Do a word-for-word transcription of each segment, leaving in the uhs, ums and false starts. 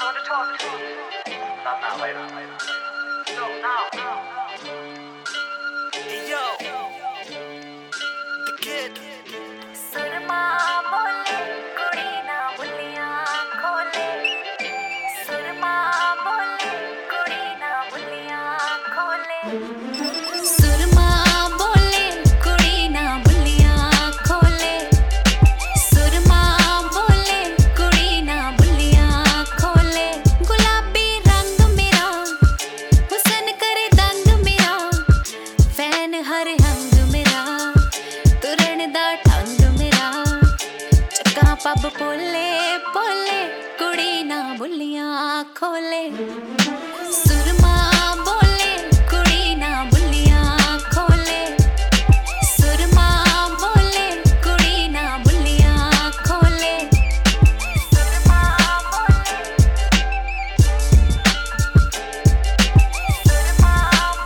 wanna talk to you. Not now, later, later. No, now, now. Hey, yo. The kid. सुरमा बोले कुड़ी ना बुलियां खोले सुरमा बोले कुड़ी ना बुलियां खोले सुरमा बोले कुड़ी ना बुलियां खोले सुरमा बोले कुड़ी ना बुलियां खोले गुलाबी रंग मेरा हुसन करे दंग मेरा फैन हर हंग मेरा तुरण दा ठंग पब पोले पोले कुड़ी ना बुलियां खोले सुरमा बोले कुड़ी ना बुलियां खोले सुरमा बोले कुड़ी ना बुलियां खोले सुरमा बोले सुरमा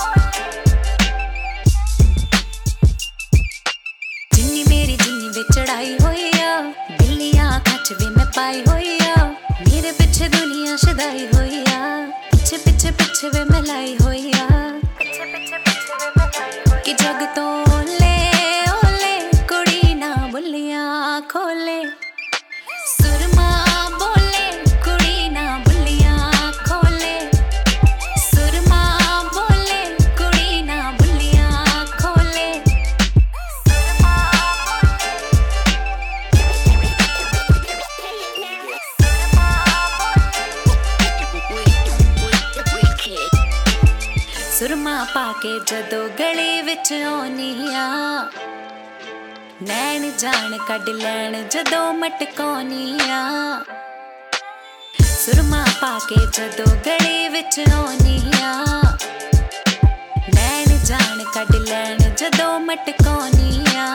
बोले जिन्नी मेरी जिन्नी वे चढ़ाई होई खच भी मैं पाई होई आ मेरे पीछे दुनिया शदाई होई आ पीछे पीछे पीछे वे मैं लाई होई आ पीछे पीछे पीछे वे मैं लाई होई कि जग तो ओले ओले कुड़ी ना बुलियां खोले सुरमा बोले कुड़ी ना बुलियां खोले सुरमा बोले कुड़ी ना बुलियां खोले सुरमा पाके जदों गली विच आउनी आ नैन जान कढ लैण जदों मटकाउनी आ सुरमा पाके जदों गली विच आउनी आ नैन जान कढ लैण जदों मटकाउनी आ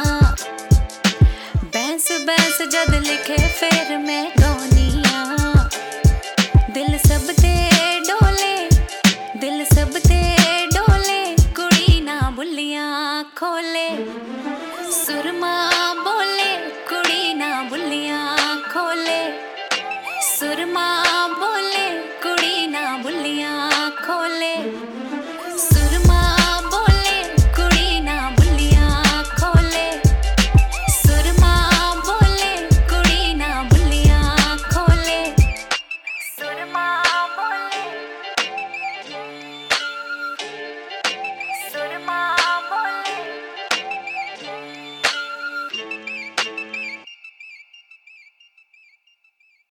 बैंस बैंस जद लिखे फिर मैं गाउनी आ दिल सब ते डोले दिल सब ते बुलियां खोले सुरमा बोले कुड़ी ना बुलियां खोले सुरमा